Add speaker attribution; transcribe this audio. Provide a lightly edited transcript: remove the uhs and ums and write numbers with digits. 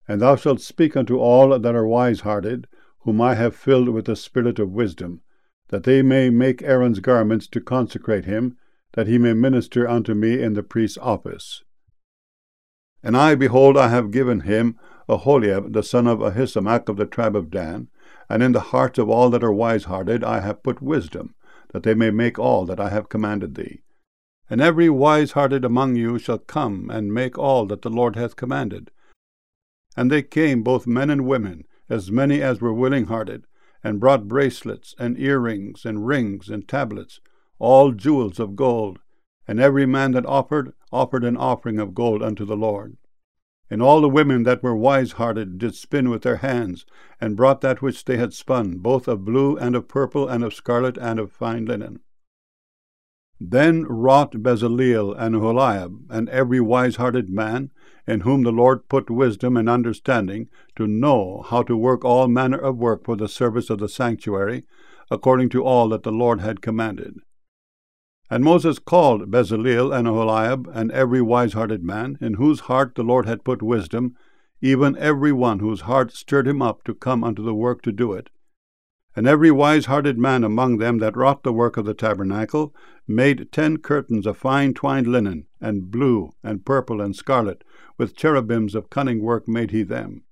Speaker 1: And thou shalt speak unto all that are wise-hearted, whom I have filled with the spirit of wisdom, that they may make Aaron's garments to consecrate him, that he may minister unto me in the priest's office. And I, behold, I have given him Aholiab, the son of Ahisamach of the tribe of Dan, and in the hearts of all that are wise-hearted I have put wisdom, that they may make all that I have commanded thee. And every wise-hearted among you shall come and make all that the Lord hath commanded. And they came, both men and women, as many as were willing-hearted, and brought bracelets, and earrings, and rings, and tablets, all jewels of gold. And every man that offered an offering of gold unto the Lord. And all the women that were wise-hearted did spin with their hands, and brought that which they had spun, both of blue, and of purple, and of scarlet, and of fine linen. Then wrought Bezaleel and Aholiab, and every wise-hearted man, in whom the Lord put wisdom and understanding, to know how to work all manner of work for the service of the sanctuary, according to all that the Lord had commanded. And Moses called Bezaleel and Aholiab, and every wise-hearted man, in whose heart the Lord had put wisdom, even every one whose heart stirred him up to come unto the work to do it. And every wise-hearted man among them that wrought the work of the tabernacle made 10 curtains of fine twined linen, and blue, and purple, and scarlet, with cherubims of cunning work made he them.